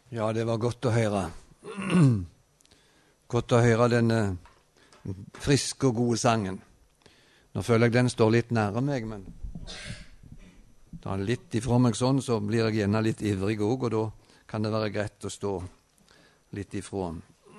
Ja, det var godt å høre. Godt å høre denne friske og gode sangen. Nå føler jeg den står litt nære meg, men tar den litt ifra meg sånn, så blir jeg gjerne litt ivrig også, og da kan det være greit å stå litt ifra.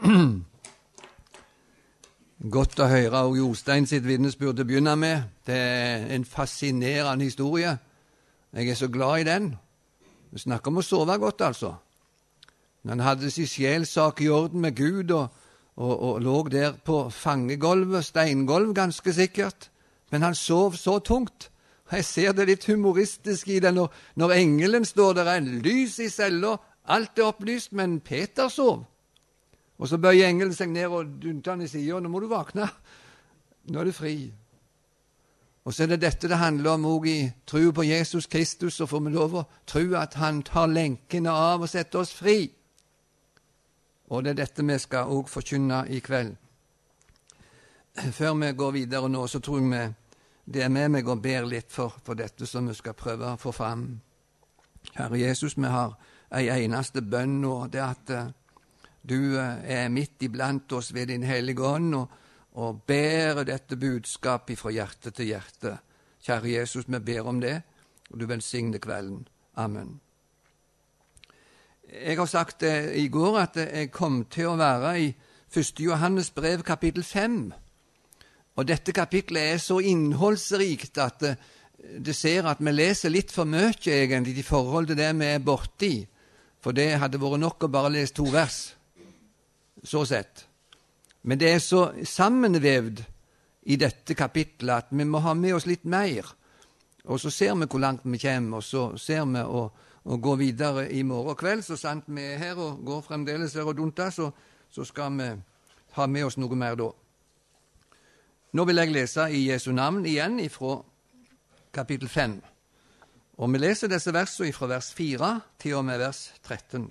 Godt å høre og Jostein sitt vitnesbyrd til å begynne med. Det er en fascinerende historie. Jeg er så glad i den. Vi snakker om å sove godt, altså. Han hadde sin sjelssak i orden med Gud og lå der på fangegolvet, steingolv ganske sikkert, men han sov så tungt. Jeg ser det litt humoristisk i det når engelen står der, en lys i cella, alt er opplyst, men Peter sov. Og så bøyer engelen seg ned og dunter han i siden, nå må du vakne, nå er du fri. Og så er det dette det handler om også i tro på Jesus Kristus, så får vi lov å tro at han tar lenkene av og setter oss fri. Og det er dette vi skal også forkynne i kveld. Før vi går videre nå, så tror jeg det er med meg og ber litt for dette som vi skal prøve å få fram. Herre Jesus, vi har en eneste bønn nå, det at du er midt iblant oss ved din hellige ånd og bærer dette budskapet fra hjerte til hjerte. Kjære Jesus, vi ber om det, og du velsigne kvelden. Amen. Jeg har sagt i går at jeg kom til å være i 1. Johannes brev kapittel 5. Og dette kapitlet er så innholdsrikt at det ser at vi leser litt for mye egentlig i forhold til det vi er borte i. For det hadde vært nok å bare lese 2 vers, så sett. Men det er så sammenvevd i dette kapitlet at vi må ha med oss litt mer. Og så ser vi hvor langt vi kommer, og så ser vi og gå videre i morgen kveld, så sant vi er her og går fremdeles her og dunter, så skal vi ha med oss noe mer da. Nå vil jeg lese i Jesu navn igjen fra kapittel 5. Og vi leser disse versene fra vers 4 til og med vers 13.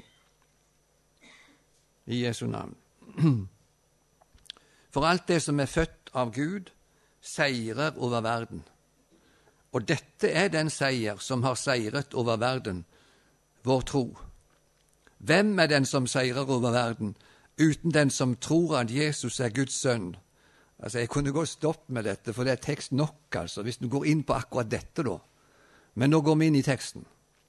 I Jesu navn. For alt det som er født av Gud, seirer over verden. Og dette er den seier som har seiret over verden, vår tro. Hvem er den som seirer over verden, uten den som tror at Jesus er Guds sønn? Altså, jeg kunne gå stopp med dette, for det er tekst nok, altså, hvis du går inn på akkurat dette da. Men nå går vi inn i teksten.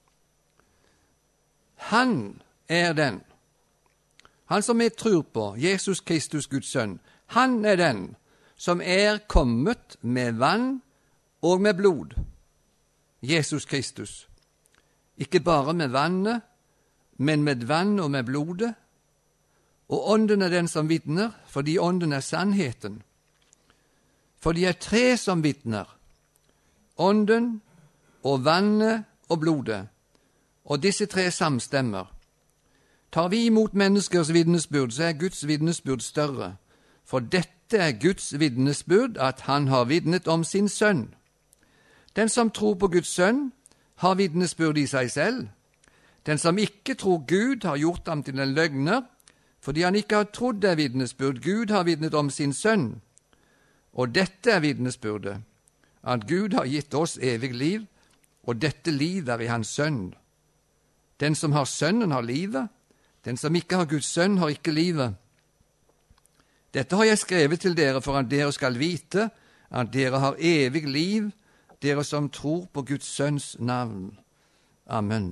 Han er den, han som vi tror på, Jesus Kristus, Guds sønn, han er den som er kommet med vann og med blod. Jesus Kristus. Ikke bare med vannet, men med vann og med blodet. Og ånden er den som vitner, fordi ånden er sannheten. For de er 3 som vitner, ånden og vannet og blodet, og disse 3 samstemmer. Tar vi imot menneskers vitnesbyrd, så er Guds vitnesbyrd større, for dette er Guds vitnesbyrd, at han har vitnet om sin sønn. Den som tror på Guds sønn, har vitnesbyrd i seg selv. Den som ikke tror Gud, har gjort ham til en løgner, fordi han ikke har trodd det vitnesbyrd. Gud har vitnet om sin sønn. Og dette er vitnesbyrdet, at Gud har gitt oss evig liv, og dette liv er i hans sønn. Den som har sønnen, har livet. Den som ikke har Guds sønn, har ikke livet. Dette har jeg skrevet til dere for at dere skal vite at dere har evig liv, dere som tror på Guds sønns navn. Amen.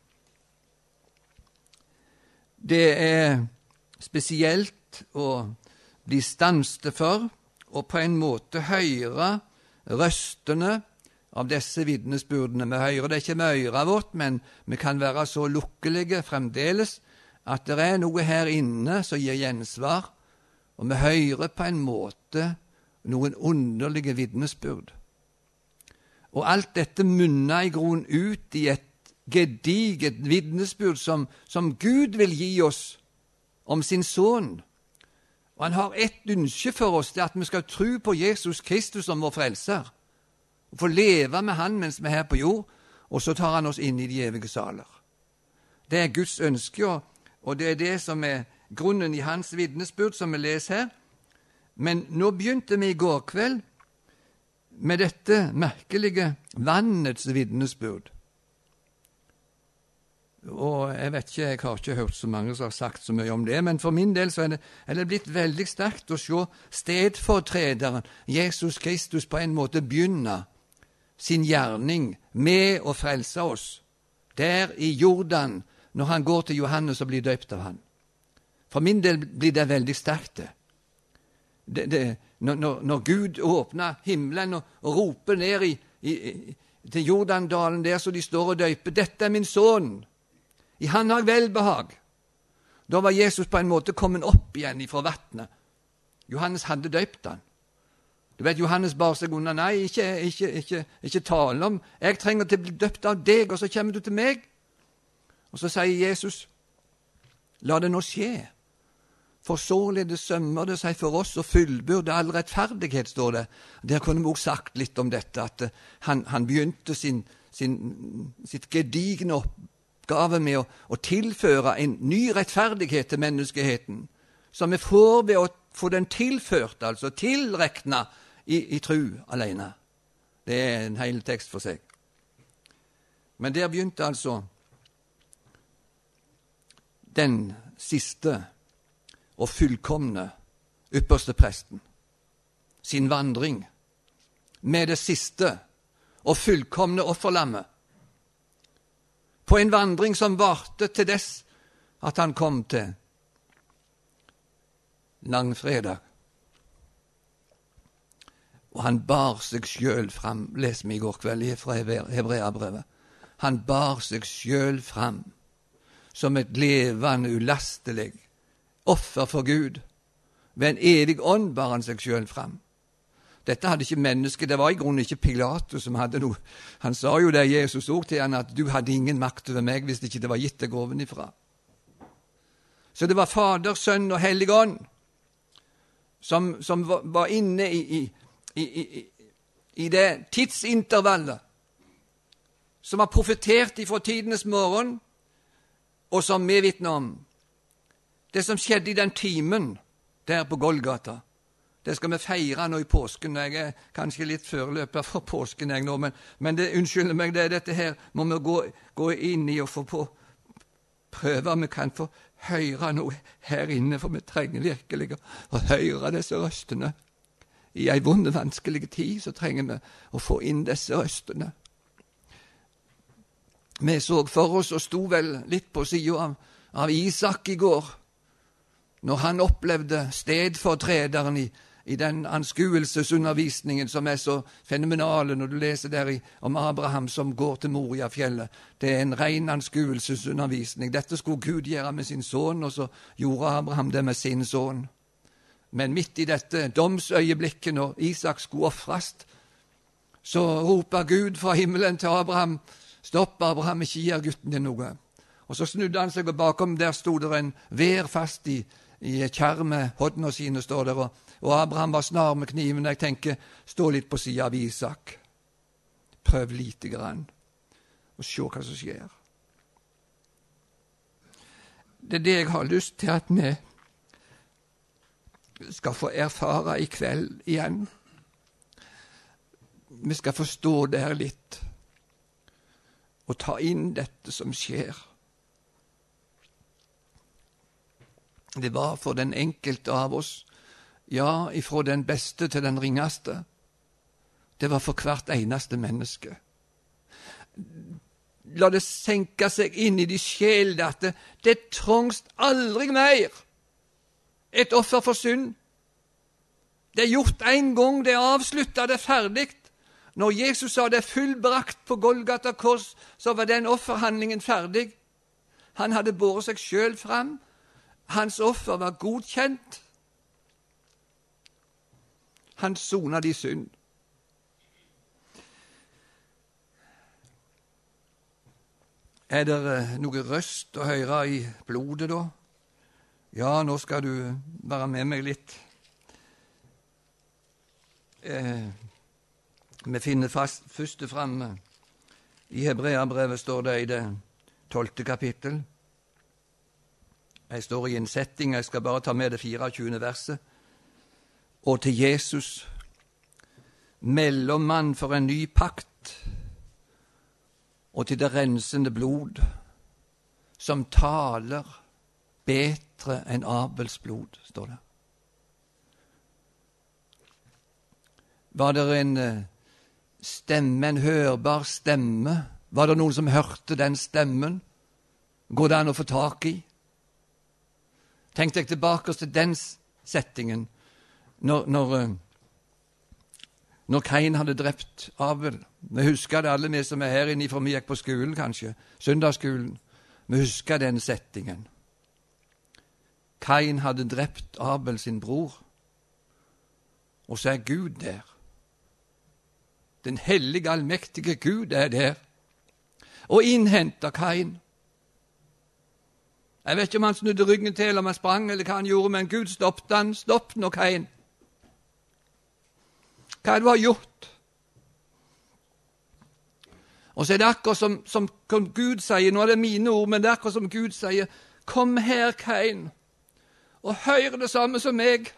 Det er spesielt å bli stanset for, og på en måte høre røstene av disse vitnesbyrdene. Vi hører det ikke med øret vårt, men vi kan være så lukkelige fremdeles at det er noe her inne som gir gjensvar, og vi hører på en måte noen underlige vitnesbyrd. Og alt dette munner i grunnen ut i et gediget vitnesbyrd som Gud vil gi oss om sin sønn. Og han har ett ønske for oss, det at vi skal tro på Jesus Kristus som vår frelser, og få leve med han mens vi er her på jord, og så tar han oss inn i de evige saler. Det er Guds ønske, og det er det som er grunnen i hans vitnesbyrd som vi leser her. Men nå begynte vi i går kveld med dette merkelige vannets vitnesbyrd. Og Jeg vet ikke, jeg har ikke hørt så mange som har sagt så mye om det, men for min del så er det blitt veldig sterkt å se stedfortrederen, Jesus Kristus, på en måte begynne sin gjerning med å frelse oss, der i Jordan, når han går til Johannes og blir døpt av han. For min del blir det veldig sterkt det. Når Gud åpner himmelen og roper ned til Jordandalen der, så de står og døper, dette er min sønn, i han har velbehag. Da var Jesus på en måte kommet opp igjen fra vattnet. Johannes hadde døpt han. Du vet, Johannes bar seg unna, nei, ikke tale om, jeg trenger til å bli døpt av deg, og så kommer du til meg. Og så sier Jesus, la det nå skje, for således sømmer det seg for oss og fullbyrde all rettferdighet, står det. Der kunne vi også sagt litt om dette, at han begynte sitt gedigne oppgave med å tilføre en ny rettferdighet til menneskeheten, som vi får ved å få den tilført, altså tilrekna i tru alene. Det er en hel tekst for seg. Men der begynte altså den siste og fullkomne ypperste presten sin vandring med det siste og fullkomne offerlammet, på en vandring som varte til dess at han kom til langfredag. Og han bar seg selv fram, les meg i går kveld fra Hebreabrevet, han bar seg selv fram som et levende, ulastelig offer for Gud. Ved en evig ånd bar han seg selv fram. Dette hadde ikke mennesket, det var i grunnen ikke Pilatus som hadde noe. Han sa jo det, Jesus også til han, at du hadde ingen makt over meg hvis ikke det var gitt deg ovenifra. Så det var Fader, Sønn og Hellig Ånd som var inne i det tidsintervallet som var profetert ifra tidenes morgen, og som vi vitner om. Det som skjedde i den timen der på Golgata, det skal vi feire nå i påsken. Jeg er kanskje litt føreløper for påsken jeg nå, men det, unnskyld meg, dette her må vi gå inn i og få prøve om vi kan få høre noe her inne, for vi trenger virkelig å høre disse røstene. I en vond, vanskelig tid så trenger vi å få inn disse røstene. Vi så for oss og sto vel litt på siden av Isak i går, når han opplevde stedfortrederen i den anskuelsesundervisningen som er så fenomenale når du leser der om Abraham som går til Moriafjellet. Det er en ren anskuelsesundervisning. Dette skulle Gud gjøre med sin sønn, og så gjorde Abraham det med sin sønn. Men midt i dette domsøyeblikket når Isak skulle offres, så roper Gud fra himmelen til Abraham, stopp, Abraham, ikke gjør gutten din noe. Og så snudde han seg, og bakom der stod det en vær fast i kjerme, hodene sine står der, og Abraham var snar med kniven. Jeg tenker, stå litt på siden av Isak. Prøv lite grann, og se hva som skjer. Det er det jeg har lyst til at vi skal få erfare i kveld igjen. Vi skal forstå det her litt, og ta inn dette som skjer. Det var for den enkelte av oss, ja, ifra den beste til den ringeste. Det var for hvert eneste menneske. La det senke seg inn i de sjel at det trengst aldri mer et offer for synd. Det er gjort en gang, det er avsluttet, det er ferdig. Når Jesus sa det fullbrakt på Golgata kors, så var den offerhandlingen ferdig. Han hadde båret seg selv fram. Hans offer var godkjent. Han sonet de synd. Er det noe røst å høre i blodet da? Ja, nå skal du være med meg litt. Vi finner først fremme i Hebreabrevet, står det i det 12. kapittel. Jeg står i en setting, jeg skal bare ta med det 24. verset. Og til Jesus, mellommann for en ny pakt, og til det rensende blod, som taler bedre enn Abels blod, står det. Var det en stemme, en hørbar stemme? Var det noen som hørte den stemmen? Går det an å få tak i? Tenk deg tilbake til den settingen, når Kain hadde drept Abel. Vi husker det alle vi som er her inne, for vi gikk på skolen kanskje, søndagsskolen. Vi husker den settingen. Kain hadde drept Abel sin bror, og så er Gud der. Den hellige, allmektige Gud er der, og innhenter Kain. Jeg vet ikke om han snudde ryggen til, eller om han sprang, eller hva han gjorde, men Gud stoppet han. Stopp nå, Kain. Hva er det du har gjort? Og så er det akkurat som Gud sier, nå er det mine ord, men det er akkurat som Gud sier, kom her, Kain, og hør det samme som meg.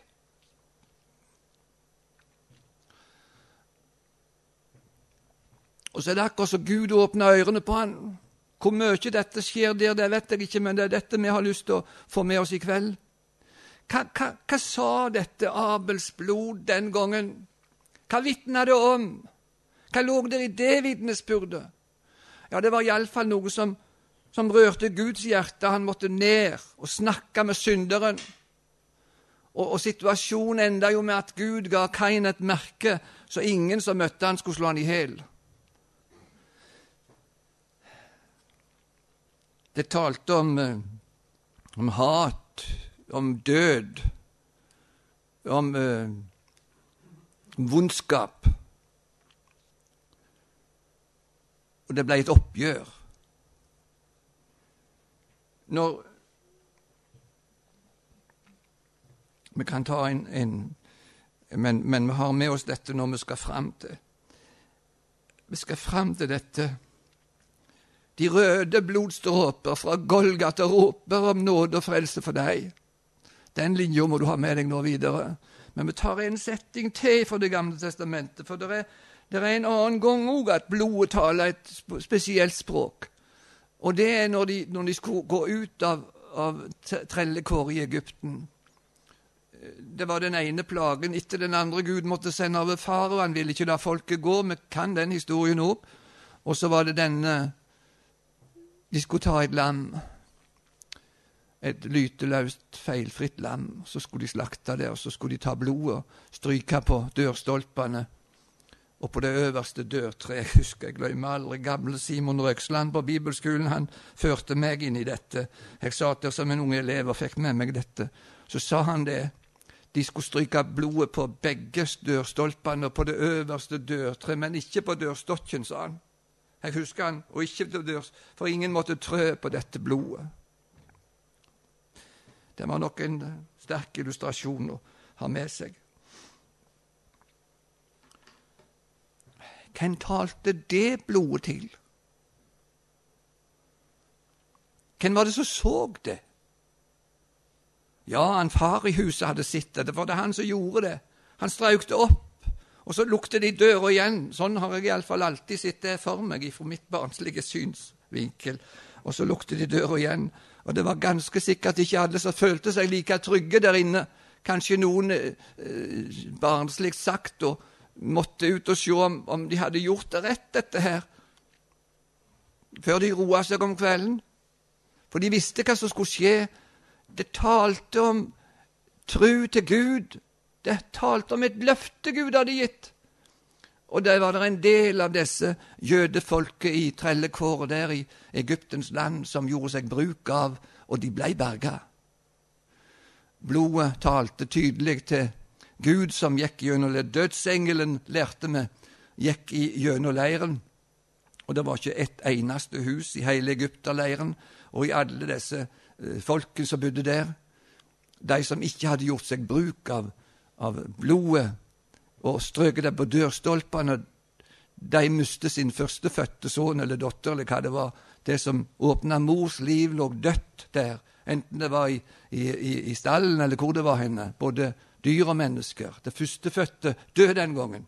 Og så er det akkurat som Gud åpner ørene på han. Hvor mye dette skjer der, det vet jeg ikke, men det er dette vi har lyst til å få med oss i kveld. Hva sa dette Abels blod den gangen? Hva vitnet det om? Hva lå der i det vitnesbyrdet? Ja, det var i alle fall noe som rørte Guds hjerte. Han måtte ned og snakke med synderen. Og situasjonen enda jo med at Gud ga Kain et merke, så ingen som møtte han skulle slå han i hel. Det talte om hat, om død, om vondskap. Og det ble et oppgjør. Vi kan ta men vi har med oss dette når vi skal fram til. Vi skal fram til dette. De røde blodstråper fra Golgata råper om nåde og frelse for deg. Den linjen må du ha med deg nå videre. Men vi tar en setting til for Det gamle testamentet, for det er en annen gang også at blodet taler et spesielt språk. Og det er når de skulle gå ut av trellekår i Egypten. Det var den ene plagen etter den andre. Gud måtte sende over far, og han ville ikke la folket gå. Vi kan den historien opp. Og så var det denne. De skulle ta et lam, et lyteløst, feilfritt lam. Så skulle de slakte det, og så skulle de ta blodet og stryke på dørstolpene. Og på det øverste dørtreet, husker jeg, glemmer aldri, gamle Simon Røksland på bibelskolen, han førte meg inn i dette. Jeg satt der som en unge elev og fikk med meg dette. Så sa han det. De skulle stryke blodet på begge dørstolpene og på det øverste dørtreet, men ikke på dørstokken, sa han. Jeg husker han, og ikke til dørs, for ingen måtte trø på dette blodet. Det var nok en sterk illustrasjon å ha med seg. Hvem talte det blodet til? Hvem var det som så det? Ja, han far i huset hadde sett det. Det var det han som gjorde det. Han strøk det opp. Og så lukte det i døra igjen. Sånn har jeg i alle fall alltid sett det for meg fra mitt barnslige synsvinkel. Og så lukte det i døra igjen. Og det var ganske sikkert ikke alle som følte seg like trygge der inne. Kanskje noen barnslig sagt og måtte ut og se om de hadde gjort det rett, dette her. Før de roet seg om kvelden. For de visste hva som skulle skje. Det talte om tro til Gud. Det talte om et løfte Gud hadde gitt. Og det var en del av disse jødefolket i trellekåret der i Egyptens land som gjorde seg bruk av, og de ble berga. Blodet talte tydelig til Gud som gikk gjennom dødsengelen, lærte vi, gikk gjennom leiren. Og det var ikke et eneste hus i hele Egypterleiren, og i alle disse folken som bodde der. De som ikke hadde gjort seg bruk av blodet og strøket det på dørstolpene, de mistet sin førstefødte sønn eller dotter, eller hva det var. Det som åpnet mors liv lå dødt der, enten det var i stallen eller hvor det var henne, både dyr og mennesker. Det førstefødte døde den gangen.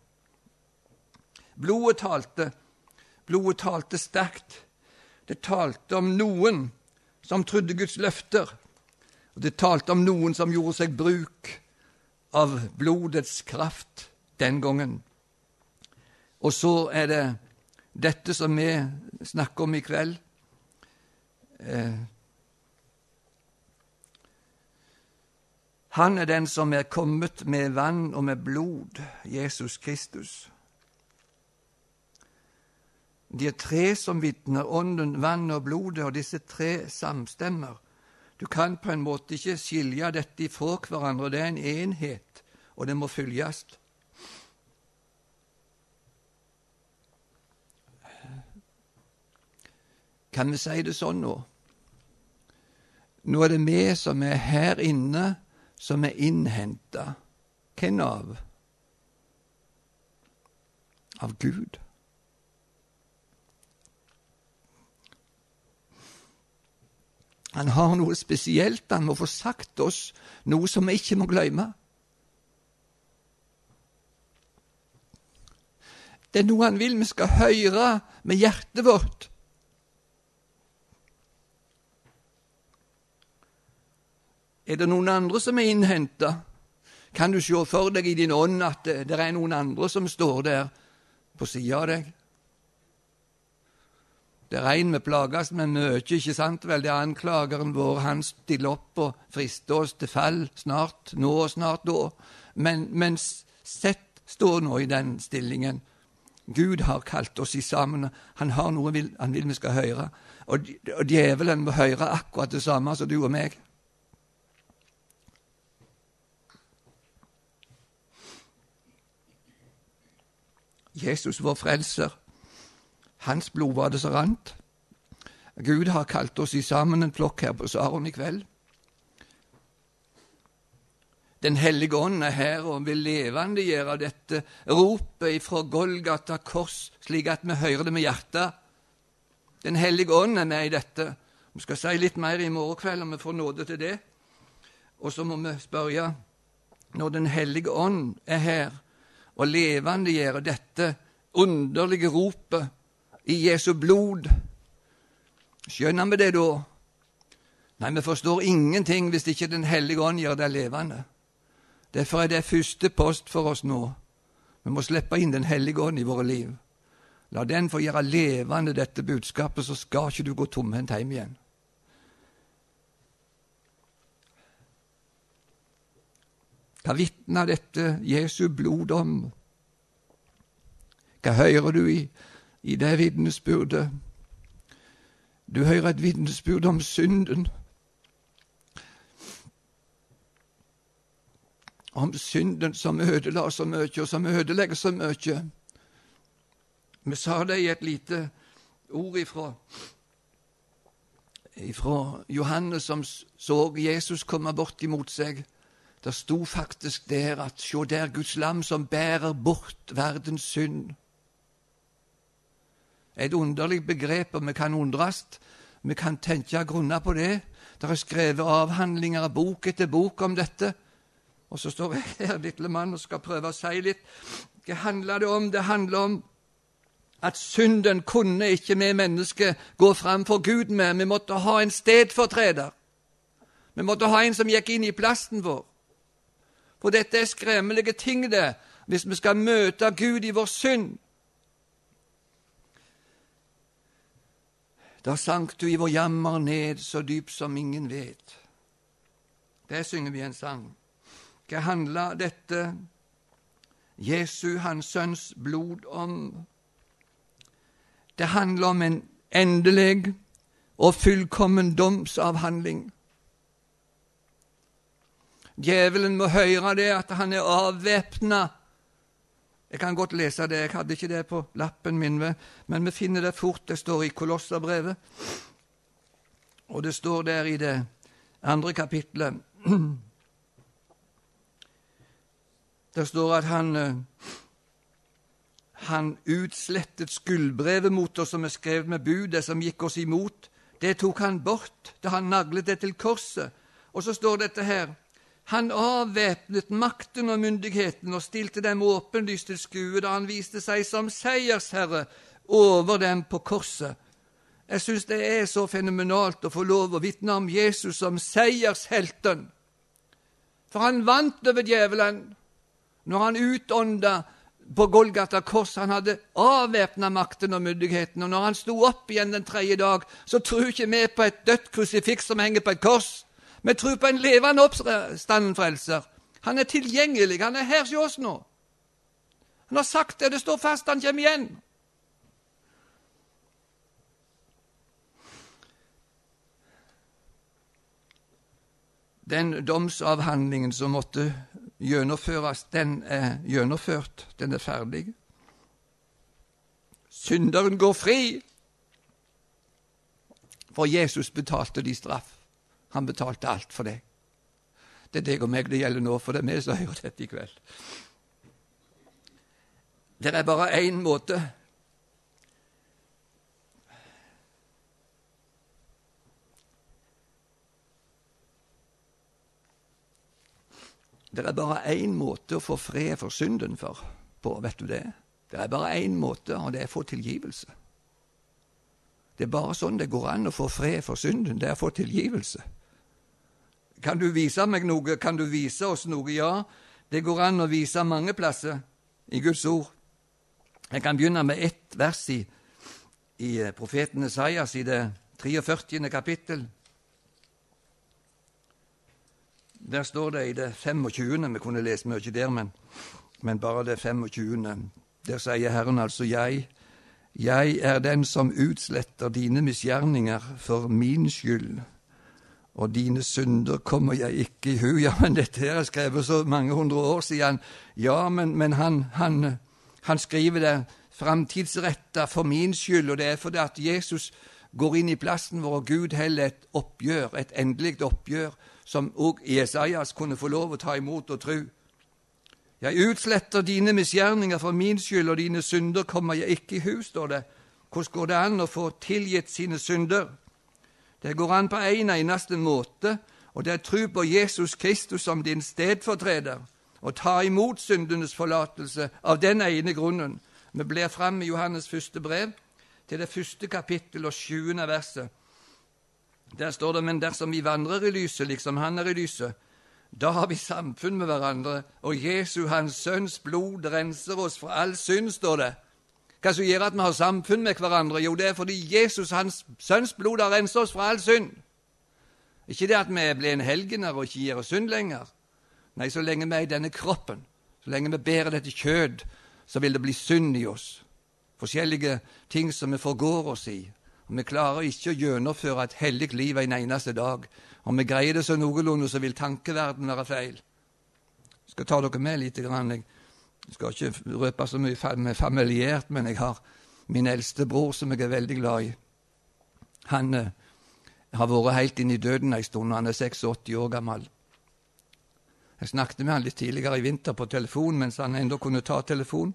Blodet talte sterkt. Det talte om noen som trodde Guds løfter. Og det talte om noen som gjorde seg bruk av blodets kraft den gangen. Og så er det dette som vi snakker om i kveld. Han er den som er kommet med vann og med blod, Jesus Kristus. De er tre som vitner, ånden, vann og blodet, og disse tre samstemmer. Du kan på en måte ikke skilje dette ifra hverandre, det er en enhet, og det må følges. Kan vi si det sånn nå? Nå er det vi som er her inne, som er innhentet. Hvem av? Av Gud. Han har noe spesielt, han må få sagt oss noe som vi ikke må glemme. Det er noe han vil vi skal høre med hjertet vårt. Er det noen andre som er innhentet? Kan du se for deg i din ånd at det er noen andre som står der på siden av deg? Det er en vi plages med mye, ikke sant vel? Det er anklageren vår, han stiller opp og frister oss til fall snart, nå og snart da. Men sett står nå i den stillingen. Gud har kalt oss i sammen, han har noe han vil vi skal høre. Og djevelen må høre akkurat det samme som du og meg. Jesus vår frelser, hans blod var det så rant. Gud har kalt oss i sammen en flokk her på Saron i kveld. Den hellige ånd er her og vil levende gjøre dette ropet fra Golgata kors, slik at vi hører det med hjertet. Den hellige ånd er med i dette. Vi skal si litt mer i morgen kveld om vi får nåde til det. Og så må vi spørre, når den hellige ånd er her, og levende gjøre dette underlige ropet i Jesu blod. Skjønner vi det da? Nei, vi forstår ingenting hvis ikke den hellige ånd gjør det levende. Derfor er det første post for oss nå. Vi må slippe inn den hellige ånd i våre liv. La den få gjøre levende dette budskapet, så skal ikke du gå tomhendt hjem igjen. Hva vitner dette Jesu blod om? Hva hører du i det vitnesbyrdet? Du hører et vitnesbyrd om synden. Om synden som ødela så mye, og som ødelegger så mye. Vi sa det i et lite ord ifra Johannes som så Jesus komme bort imot seg. Det sto faktisk der at se der Guds lam som bærer bort verdens synd. Et underlig begrep, og vi kan undres. Vi kan tenke grunner på det. Det er skrevet avhandlinger, bok etter bok om dette. Og så står jeg her, lille mann, og skal prøve å si litt. Hva handler det om? Det handler om at synden kunne ikke vi mennesker gå fram for Gud med. Vi måtte ha en stedfortreder. Vi måtte ha en som gikk inn i plassen vår. For dette er skremmelige ting det, hvis vi skal møte Gud i vår synd. Da sank du i vår jammer ned, så dyp som ingen vet. Det synger vi en sang. Hva handler dette Jesu, hans sønns blod om? Det handler om en endelig og fullkommen domsavhandling. Djevelen må høre det, at han er avvæpnet. Jeg kan godt lese det, jeg hadde ikke det på lappen min, men vi finner det fort. Det står i Kolosserbrevet, og det står der i det 2. kapitlet. Det står at han utslettet skuldbrevet mot oss som er skrevet med bud, det som gikk oss imot. Det tok han bort da han naglet det til korset. Og så står dette her: han avvæpnet makten og myndigheten og stilte dem åpenlyst til skue da han viste seg som seiersherre over dem på korset. Jeg synes det er så fenomenalt å få lov å vitne om Jesus som seiershelten. For han vant over djevelen når han utåndet på Golgata kors. Han hadde avvæpnet makten og myndigheten, og når han sto opp igjen den 3. dag, så tror ikke vi på et dødt krusifiks som henger på et kors. Vi tror på en levende oppstanden frelser. Han er tilgjengelig, han er her hos oss nå. Han har sagt det står fast, han kommer igjen. Den domsavhandlingen som måtte gjennomføres, den er gjennomført, den er ferdig. Synderen går fri, for Jesus betalte de straff. Han betalte alt for det. Det er deg og meg det gjelder nå, for det er vi som hører dette i kveld. Det er bare én måte. Det er bare én måte å få fred for synden på, vet du det? Det er bare én måte, og det er å få tilgivelse. Det er bare sånn det går an å få fred for synden, det er å få tilgivelse. Kan du vise meg noe? Kan du vise oss noe? Ja, det går an å vise mange plasser i Guds ord. Jeg kan begynne med ett vers i profeten Esaias i det 43. kapittel. Der står det i det 25. Vi kunne lese mye der, men bare det 25. Der sier Herren altså, jeg er den som utsletter dine misgjerninger for min skyld, og dine synder kommer jeg ikke i hu. Ja, men dette her er skrevet så mange hundre år siden. Ja, men han skriver det framtidsrettet for min skyld, og det er fordi at Jesus går inn i plassen hvor Gud heller et oppgjør, et endelig oppgjør, som også Esaias kunne få lov å ta imot og tro. Jeg utsletter dine misgjerninger for min skyld, og dine synder kommer jeg ikke i hu, står det. Hvordan går det an å få tilgitt sine synder? Det går an på en eneste måte, og det er tro på Jesus Kristus som din stedfortreder, og ta imot syndenes forlatelse av den ene grunnen. Vi blir frem i Johannes første brev, til det 1. kapittel og 7. verset. Der står det, men dersom vi vandrer i lyset, liksom han er i lyset, da har vi samfunn med hverandre, og Jesu, hans sønns blod, renser oss fra all synd, står det. Hva som gjør at vi har samfunn med hverandre? Jo, det er fordi Jesus, hans sønns blod, har renset oss fra all synd. Ikke det at vi blir en helgener og ikke gjør oss synd lenger. Nei, så lenge vi er i denne kroppen, så lenge vi bærer dette kjød, så vil det bli synd i oss. Forskjellige ting som vi forgår oss i. Og vi klarer ikke å gjennomføre et hellig liv en eneste dag. Om vi greier det så noenlunde, så vil tankeverden være feil. Jeg skal ta dere med litt. Jeg skal ikke røpe så mye med familiært, men jeg har min eldste bror som jeg er veldig glad i. Han har vært helt inn i døden en stund, og han er 86 år gammel. Jeg snakket med han litt tidligere i vinter på telefon, mens han enda kunne ta telefon.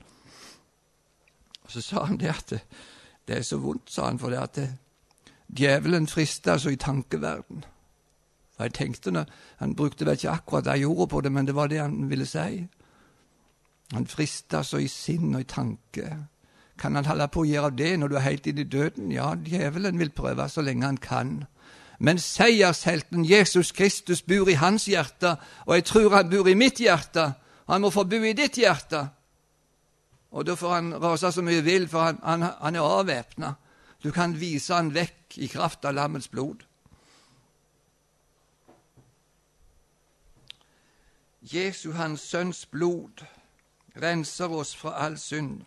Og så sa han det at det er så vondt, sa han, for det at djevelen frister altså i tankeverden. For jeg tenkte, han brukte vel ikke akkurat de ordene på det, men det var det han ville si. Han frister altså i sinn og i tanke. Kan han holde på å gjøre det når du er helt inn i døden? Ja, djevelen vil prøve så lenge han kan. Men seiershelten Jesus Kristus bor i hans hjerte, og jeg tror han bor i mitt hjerte. Han må få bo i ditt hjerte. Og da får han rase så mye vill, for han er avvæpnet. Du kan vise han vekk i kraft av lammets blod. Jesu, hans sønns blod, renser oss fra all synd.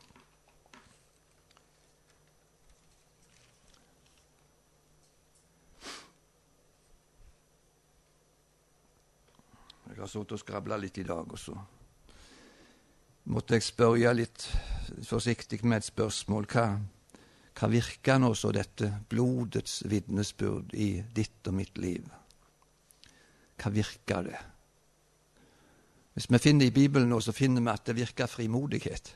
Jeg har sittet og skrablet litt i dag også. Måtte jeg spørre litt forsiktig med et spørsmål. Hva virker nå så dette blodets vitnesbyrd i ditt og mitt liv? Hva virker det? Hvis vi finner i Bibelen nå, så finner vi at det virker frimodighet.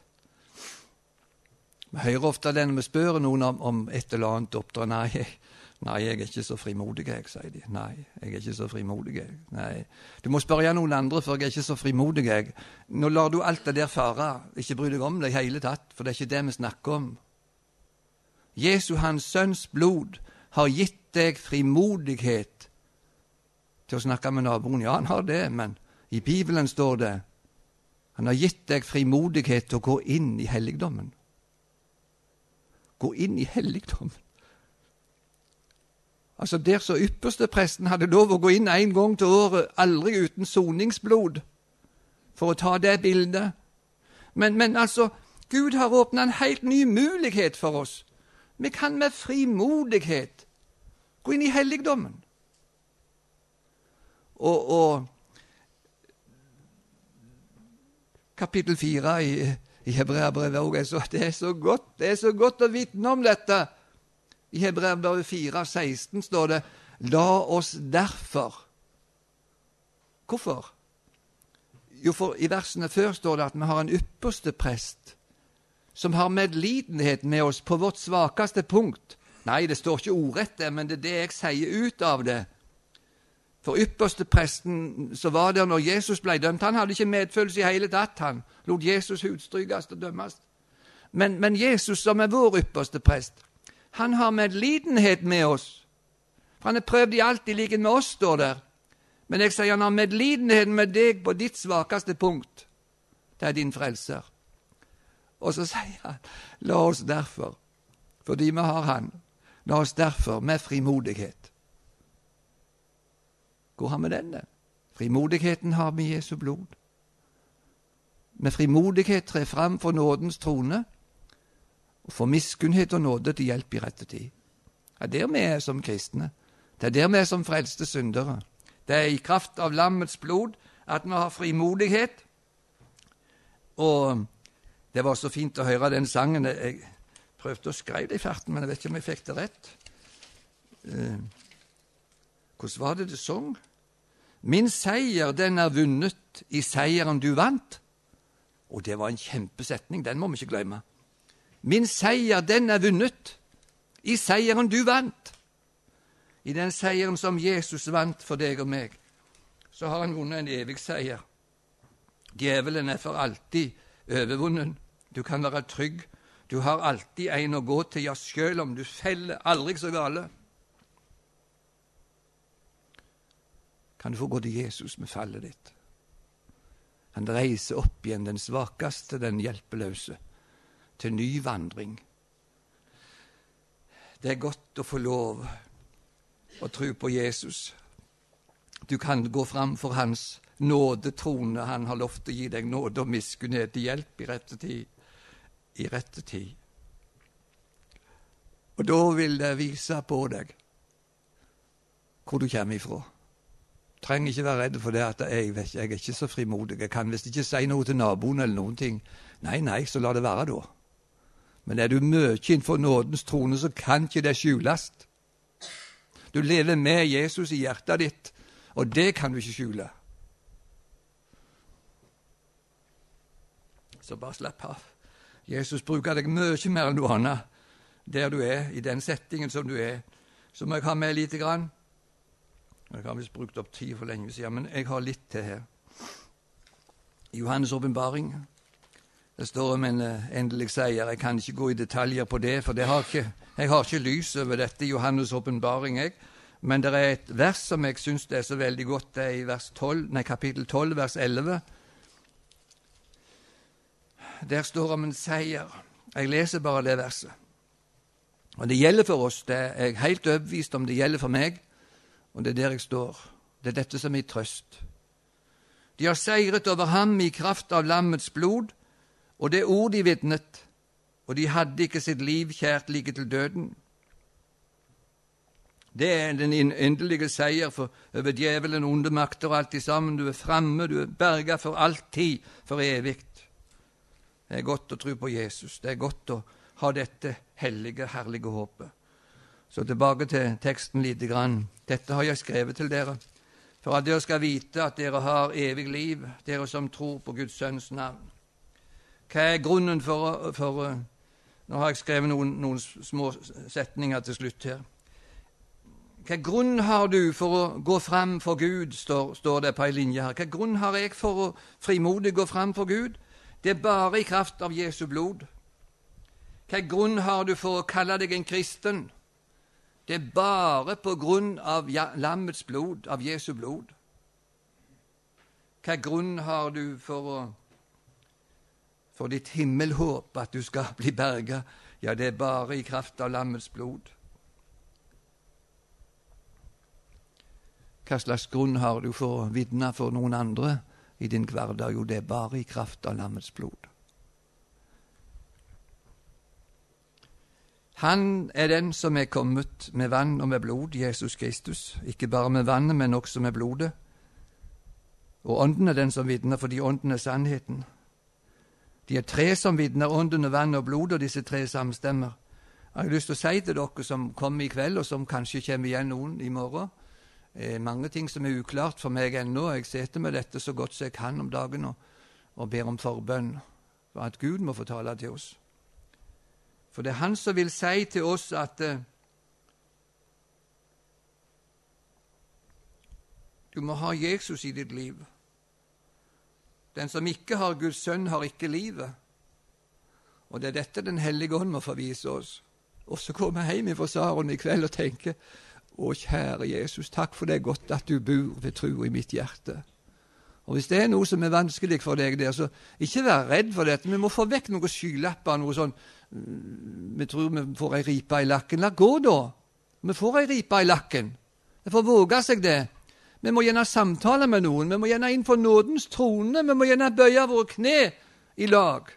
Vi hører ofte det når vi spør noen om et eller annet oppdrag. Nei, jeg er ikke så frimodig, sier de. Nei, jeg er ikke så frimodig. Nei, du må spørre noen andre, for jeg er ikke så frimodig. Nå lar du alt det der fare. Ikke bry deg om det i hele tatt, for det er ikke det vi snakker om. Hans sønns blod, har gitt deg frimodighet til å snakke med naboen. Ja, han har det, men i Bibelen står det, han har gitt deg frimodighet til å gå inn i helligdommen. Gå inn i helligdommen. Altså der så ypperste presten hadde lov å gå inn en gang til året, aldri uten soningsblod, for å ta det bildet. Men altså, Gud har åpnet en helt ny mulighet for oss. Vi kan med frimodighet gå inn i helligdommen. Og kapittel 4 i Hebreabrevet også, det er så godt å vitne om dette. I Hebreabrevet 4:16 står det, la oss derfor. Hvorfor? Jo, for i versene før står det at vi har en ypperste prest som har medlidenhet med oss på vårt svakeste punkt. Nei, det står ikke ordrett det, men det er det jeg sier ut av det. For ypperste presten så var det når Jesus ble dømt. Han hadde ikke medfølelse i hele tatt. Han lot Jesus hudstrykes og dømmes. Men Jesus, som er vår ypperste prest, han har medlidenhet med oss. For han er prøvd i alt i likhet med oss, står der. Men jeg sier han har medlidenhet med deg på ditt svakeste punkt. Det er din frelser. Og så sier han, la oss derfor, fordi vi har han, la oss derfor med frimodighet. Hvor har vi denne? Frimodigheten har vi i Jesu blod. Med frimodighet tre fram for nådens trone, og for miskunnhet og nåde til hjelp i rette tid. Det er der vi er som kristne. Det er der vi er som frelste syndere. Det er i kraft av lammets blod at vi har frimodighet. Og det var så fint å høre den sangen. Jeg prøvde å skrive det i farten, men jeg vet ikke om jeg fikk det rett. Hvordan var det sang? Min seier, den er vunnet i seieren du vant. Og det var en kjempesetning, den må vi ikke glemme. Min seier, den er vunnet i seieren du vant. I den seieren som Jesus vant for deg og meg, så har han vunnet en evig seier. Djevelen er for alltid overvunnen. Du kan være trygg. Du har alltid en å gå til, ja, selv om du feller aldri så gale. Kan du få gå til Jesus med fallet ditt. Han reiser opp igjen den svakeste, den hjelpeløse, til ny vandring. Det er godt å få lov å tro på Jesus. Du kan gå fram for hans nådetrone. Han har lovt å gi deg nåde og miskunnhet til hjelp i rette tid. I rette tid. Og da vil det vise på deg hvor du kommer ifra. Trenger ikke være redd for det at jeg er ikke så frimodig. Jeg kan visst ikke si noe til naboen eller noen ting. Nei, så la det være da. Men er du mye innenfor nådens trone, så kan ikke det skjules. Du lever med Jesus i hjertet ditt, og det kan du ikke skjule. Så bare slapp av. Jesus bruker deg mye mer enn noe annet der du er, i den settingen som du er. Så må jeg ha med lite grann. Jeg har visst brukt opp tid for lenge siden, men jeg har litt til her. I Johannes åpenbaring, det står om en endelig seier. Jeg kan ikke gå i detaljer på det, for jeg har ikke lys over dette i Johannes åpenbaring, men det er et vers som jeg synes det er så veldig godt, det er i kapittel 12, vers 11. Der står om en seier. Jeg leser bare det verset. Og det gjelder for oss, det er jeg helt overbevist om det gjelder for meg, og det er der jeg står. Det er dette som er trøst. De har seiret over ham i kraft av lammets blod, og det ord de vitnet, og de hadde ikke sitt liv kjært like til døden. Det er den endelige seier over djevelen, onde makter og alt i sammen. Du er fremme, du er berget for alltid, for evigt. Det er godt å tro på Jesus. Det er godt å ha dette hellige, herlige håpet. Så tilbake til teksten lite grann. Dette har jeg skrevet til dere, for at dere skal vite at dere har evig liv, dere som tror på Guds sønns navn. Hva er grunnen for nå har jeg skrevet noen små setninger til slutt her. Hva grunn har du for å gå fram for Gud, står det på en linje her. Hva grunn har jeg for å frimodig gå fram for Gud? Det er bare i kraft av Jesu blod. Hva grunn har du for å kalle deg en kristen? Det er bare på grunn av lammets blod, av Jesu blod. Hva grunn har du for ditt himmelhåp, at du skal bli berget? Ja, det er bare i kraft av lammets blod. Hva slags grunn har du for å vitne for noen andre i din hverdag? Jo, det er bare i kraft av lammets blod. Han er den som er kommet med vann og med blod, Jesus Kristus. Ikke bare med vannet, men også med blodet. Og ånden er den som vitner, fordi ånden er sannheten. De er tre som vitner, ånden og vann og blod, og disse tre samstemmer. Jeg har lyst til å si til dere som kommer i kveld, og som kanskje kommer igjen noen i morgen, mange ting som er uklart for meg ennå. Jeg setter med dette så godt som jeg kan om dagen og ber om forbønn, for at Gud må få tale til oss. For det er han som vil si til oss at du må ha Jesus i ditt liv. Den som ikke har Guds sønn, har ikke livet. Og det er dette Den hellige ånd må forvise oss. Og så kommer jeg hjem fra Saron i kveld og tenker, å kjære Jesus, takk for det godt at du bor ved tro i mitt hjerte. Og hvis det er noe som er vanskelig for deg der, så ikke vær redd for dette. Vi må få vekk noen skylapper, noe sånn, vi tror vi får ei ripe i lakken. La gå da. Vi får ei ripe i lakken. Det får våge seg det. Vi må gjerne samtale med noen. Vi må gjerne inn for nådens trone. Vi må gjerne bøye våre kne i lag.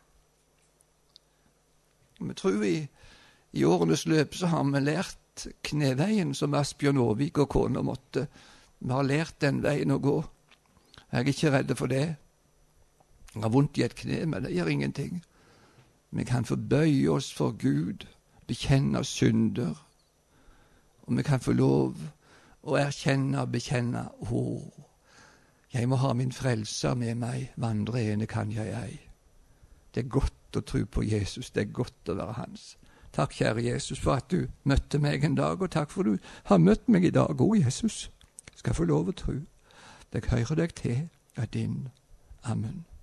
Vi tror i årenes løp så har vi lært kneveien som Asbjørn Aarvik og kona måtte. Vi har lært den veien å gå. Jeg er ikke redd for det. Jeg har vondt i et kne, men det gjør ingenting. Vi kan få bøye oss for Gud, bekjenne synder, og vi kan få lov å erkjenne og bekjenne, jeg må ha min frelser med meg, vandre ene kan jeg ei. Det er godt å tro på Jesus, det er godt å være hans. Takk, kjære Jesus, for at du møtte meg en dag, og takk for at du har møtt meg i dag. Å, Jesus, skal få lov å tro. Jeg hører deg til av din. Amen.